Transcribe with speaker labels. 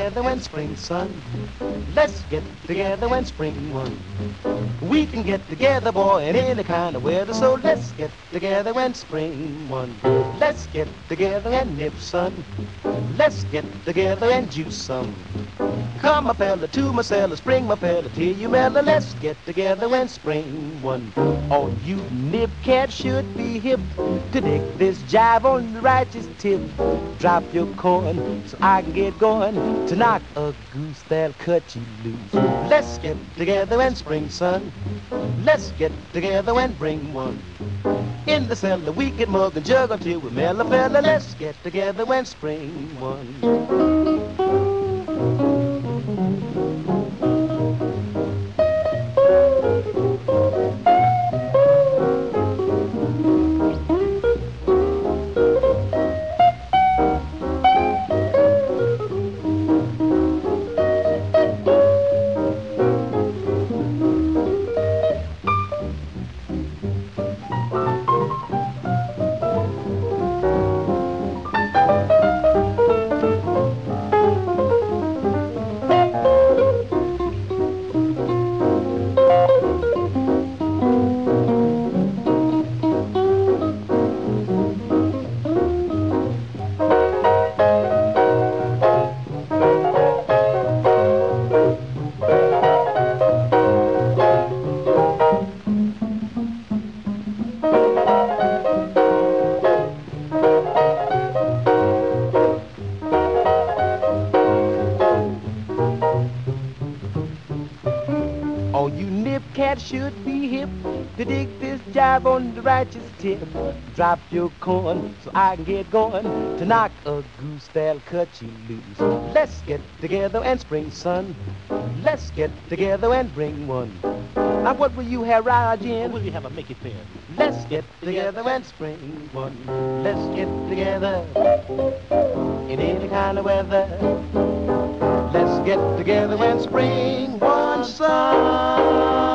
Speaker 1: together when spring sun. Let's get together when spring one. We can get together, boy, in any kind of weather. So let's get together when spring one. Let's get together and nip sun. Let's get together and juice some. Come, my fella, to my cellar, spring, my fella, till you mellow. Let's get together when spring one. All you nip cats should be hip to dig this jive on the righteous tip. Drop your corn so I can get going to knock a goose that'll cut you loose. Let's get together when spring sun. Let's get together when bring one. In the cellar we can mug and jug until we mellow, fella. Let's get together when spring one. All you nip cats should be hip to dig this jive on the righteous tip. Drop your corn so I can get going to knock a goose that'll cut you loose. Let's get together and spring sun. Let's get together and bring one. Now what will you have, Rajin?
Speaker 2: Will you have a make it fair?
Speaker 1: Let's get together and spring one. Let's get together in any kind of weather. Let's get together when spring one sun.